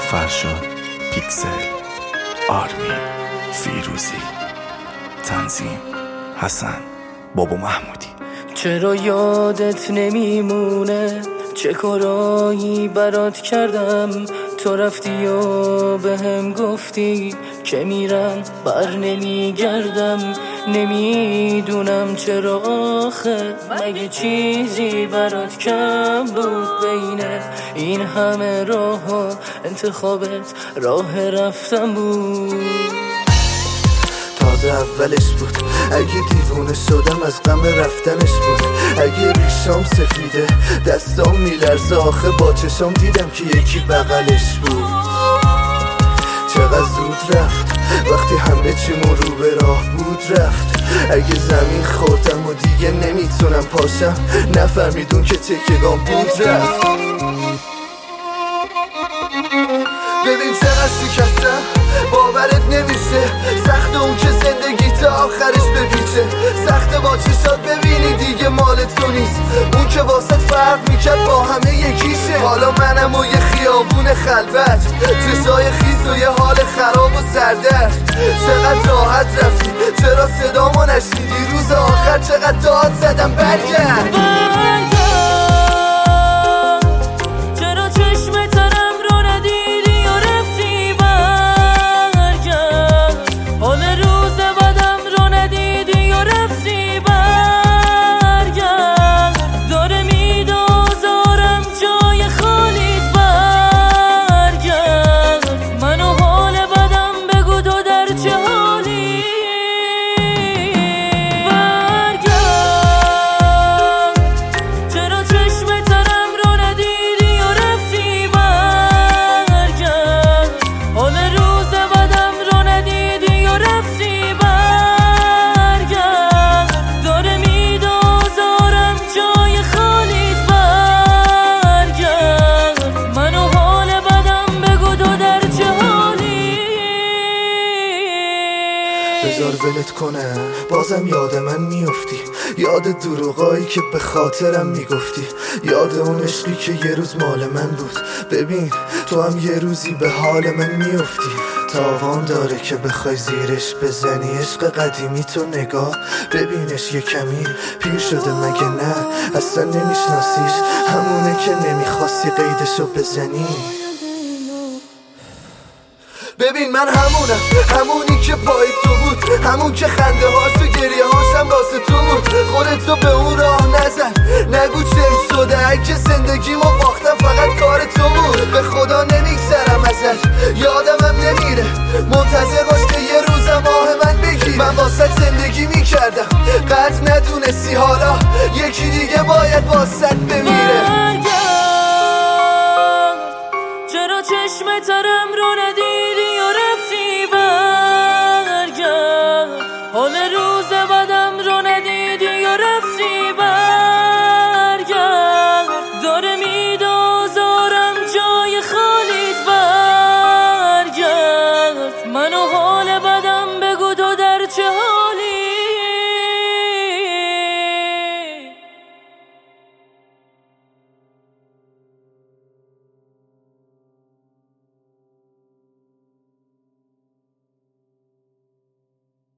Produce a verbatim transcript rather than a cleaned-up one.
فرشاد، پیکسل، آرمین، فیروزی، تنظیم حسن بابا محمودی. چرا یادت نمیمونه چه کارایی برات کردم؟ تو رفتی و به هم گفتی که میرم بر نمیگردم. نمیدونم چرا آخه، مگه چیزی برات کم بود؟ بین این همه راه ها انتخابت راه رفتم بود. تازه اولش بود، اگه دیوونه شدم از غم رفتنش بود. اگه ریشام سفیده دستام میلرزه، آخه با چشام دیدم که یکی بغلش بود. چقدر زود رفت وقتی همه چیمون رو به راه بود رفت. اگه زمین خوردم و دیگه نمیتونم پاشم، نفهمیدون که تکیگام بود رفت. ببین چقدر شکستم باورت نمیشه، سخت اون که زندگی تا آخرش بپیچه. سخت با چشات ببینی دیگه مال تو نیست، اون که واسط فرق میکرد با همه یکیشه. حالا منم و یه خیابون خلوت، چشای خیس و یه حال خراب و سردرد. چقدر راحت رفتی، چرا صدامو نشنیدی؟ روز آخر چقدر داد زدم برگرد. بذار ولت کنه بازم یاد من میافتی، یاد دروغایی که به خاطرم میگفتی، یاد اون عشقی که یه روز مال من بود. ببین تو هم یه روزی به حال من میافتی. تاوان داره که بخوای زیرش بزنی، عشق قدیمی تو نگاه ببینش یه کمی پیر شده مگه نه؟ اصلا نمیشناسیش، همونه که نمیخواستی قیدشو بزنی. ببین من همونم، همونی که پای تو بود، همون که خنده هاش و گریه هاشم واسه تو بود. خودتو به اون راه نزن، نگو چم شده اگه زندگیمو باختم فقط کار تو بود. به خدا نمیگذرم ازش، یادم هم نمیره، منتظر باش که یه روزم آه من بگی. من واسه زندگی میکردم قد ندونستی، حالا یکی دیگه باید واسه بمیره. چرا چشم ترم رو ندی؟